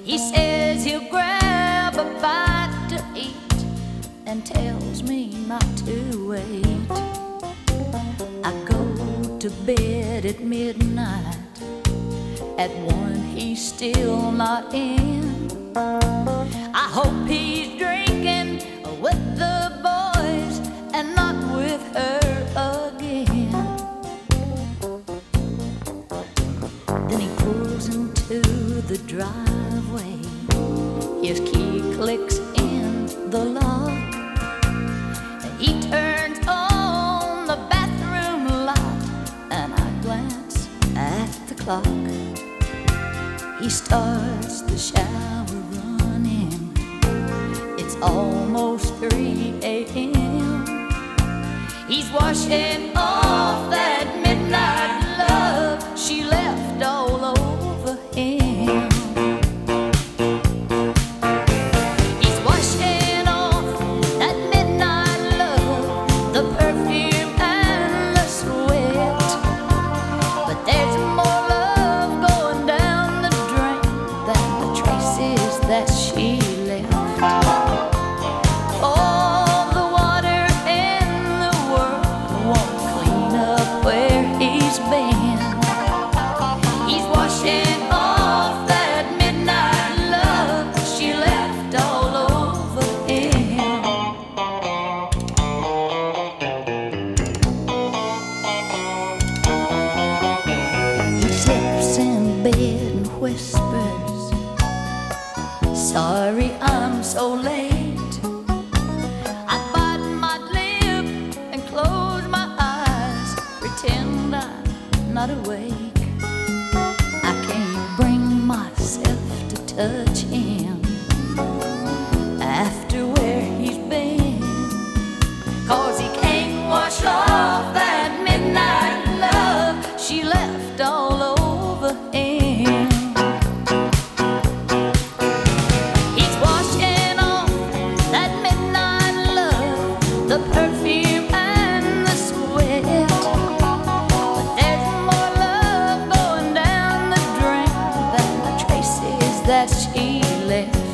He says he'll grab a bite to eat and tells me not to wait. I go to bed at midnight. At 1 he's still not in. I hope he's drinking with the boys and not with her again. Then he pulls into the driveway. His key clicks in the lock. He turns on the bathroom light, and I glance at the clock. He starts the shower running. It's almost 3 a.m. He's washing off that midnight love she left all over him. He's washing off that midnight love, the perfume and the sweat. But there's more love going down the drain than the traces that she left. All the water in the world won't clean up where he's been. He's washing off that midnight love she left all over him. He slips in bed and whispers, "Sorry I'm so late." I bite my lip and close my eyes, pretend I'm not awake. I can't bring myself to touch him after where he's been, 'cause he can't wash off that midnight love she left all over him. He's washing off that midnight love, the perfume and the sweat. But there's more love going down the drain than the traces that she left.